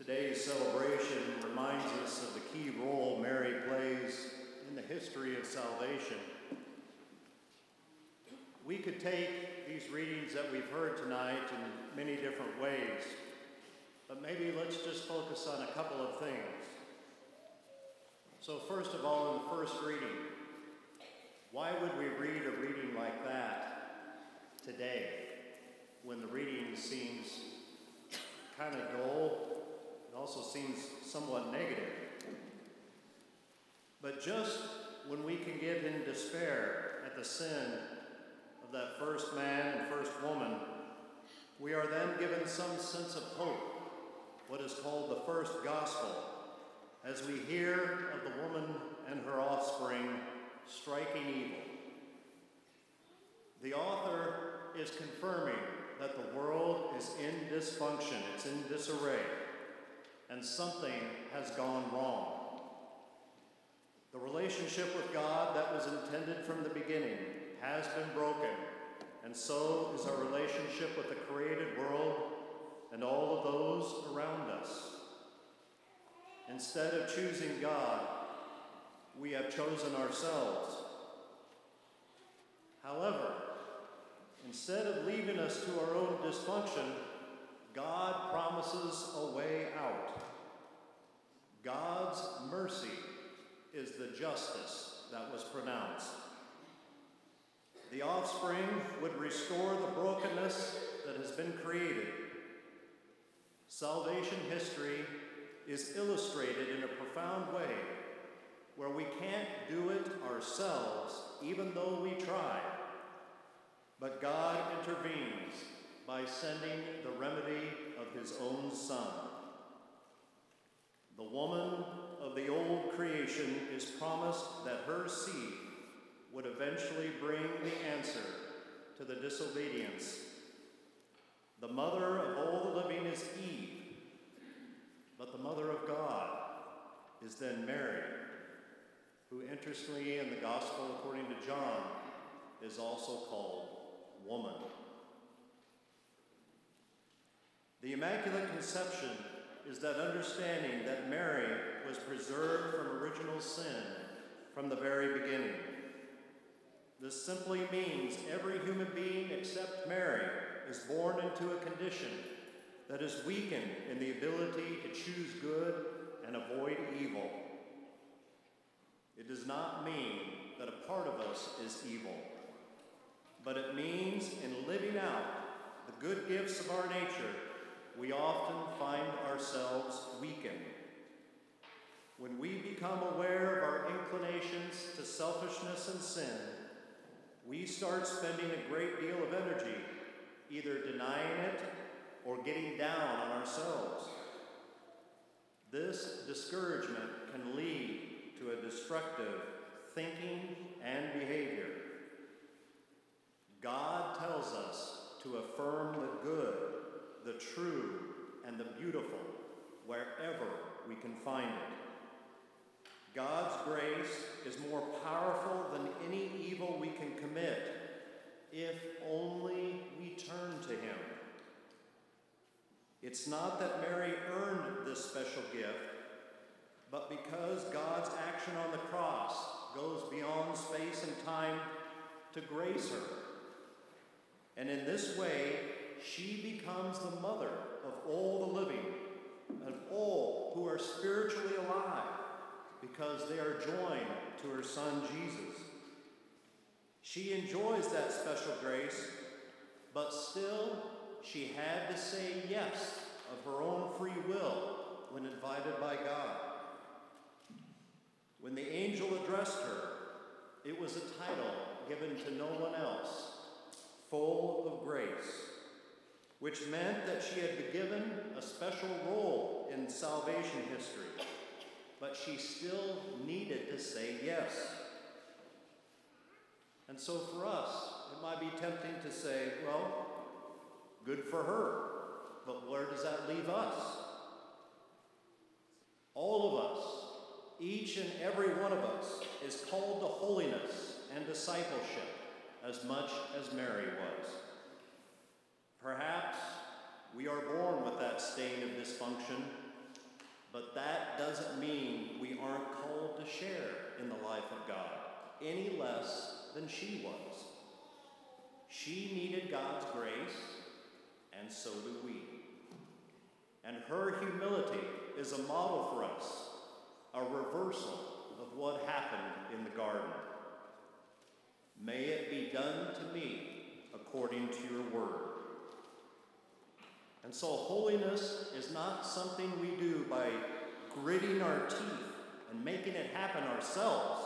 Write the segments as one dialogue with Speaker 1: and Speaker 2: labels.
Speaker 1: Today's celebration reminds us of the key role Mary plays in the history of salvation. We could take these readings that we've heard tonight in many different ways, but maybe let's just focus on a couple of things. So first of all, in the first reading, why would we read a reading like that today when the reading seems kind of dull? It also seems somewhat negative. But just when we can get in despair at the sin of that first man and first woman, we are then given some sense of hope, what is called the first gospel, as we hear of the woman and her offspring striking evil. The author is confirming that the world is in dysfunction, it's in disarray, and something has gone wrong. The relationship with God that was intended from the beginning has been broken, and so is our relationship with the created world and all of those around us. Instead of choosing God, we have chosen ourselves. However, instead of leaving us to our own dysfunction, God promises a way out. God's mercy is the justice that was pronounced. The offspring would restore the brokenness that has been created. Salvation history is illustrated in a profound way where we can't do it ourselves, even though we try. But God intervenes by sending the remedy of his own Son. The woman of the old creation is promised that her seed would eventually bring the answer to the disobedience. The mother of all the living is Eve, but the mother of God is then Mary, who interestingly in the Gospel according to John is also called woman. The Immaculate Conception is that understanding that Mary was preserved from original sin from the very beginning. This simply means every human being except Mary is born into a condition that is weakened in the ability to choose good and avoid evil. It does not mean that a part of us is evil, but it means in living out the good gifts of our nature, we often find ourselves weakened. When we become aware of our inclinations to selfishness and sin, we start spending a great deal of energy either denying it or getting down on ourselves. This discouragement can lead to a destructive thinking and behavior. God tells us to affirm the good, the true, and the beautiful wherever we can find it. God's grace is more powerful than any evil we can commit if only we turn to him. It's not that Mary earned this special gift, but because God's action on the cross goes beyond space and time to grace her. And in this way, she becomes the mother of all the living, of all who are spiritually alive, because they are joined to her Son, Jesus. She enjoys that special grace, but still she had to say yes of her own free will when invited by God. When the angel addressed her, it was a title given to no one else, full of grace, which meant that she had been given a special role in salvation history, but she still needed to say yes. And so for us, it might be tempting to say, well, good for her, but where does that leave us? All of us, each and every one of us, is called to holiness and discipleship as much as Mary was. Perhaps we are born with that stain of dysfunction, But that doesn't mean we aren't called to share in the life of God, any less than she was. She needed God's grace, and so do we. And her humility is a model for us, a reversal of what happened in the garden. May it be done to me according to your word. And so holiness is not something we do by gritting our teeth and making it happen ourselves.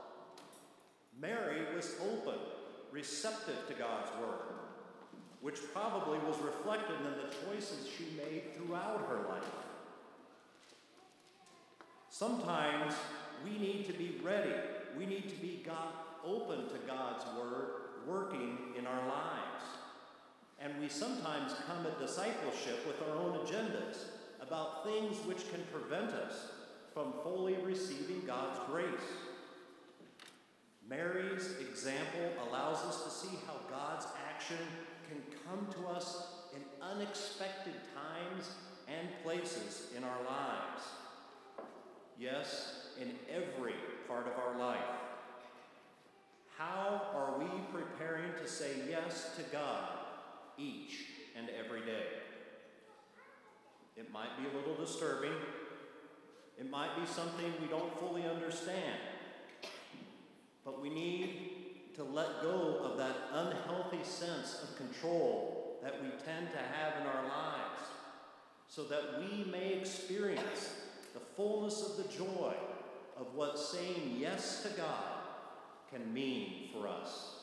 Speaker 1: Mary was open, receptive to God's word, which probably was reflected in the choices she made throughout her life. Sometimes we need to be ready. We need to be open to God's word working in our lives. And we sometimes come at discipleship with our own agendas about things which can prevent us from fully receiving God's grace. Mary's example allows us to see how God's action can come to us in unexpected times and places in our lives. Yes, in every part of our life. How are we preparing to say yes to God each and every day? It might be a little disturbing. It might be something we don't fully understand. But we need to let go of that unhealthy sense of control that we tend to have in our lives, so that we may experience the fullness of the joy of what saying yes to God can mean for us.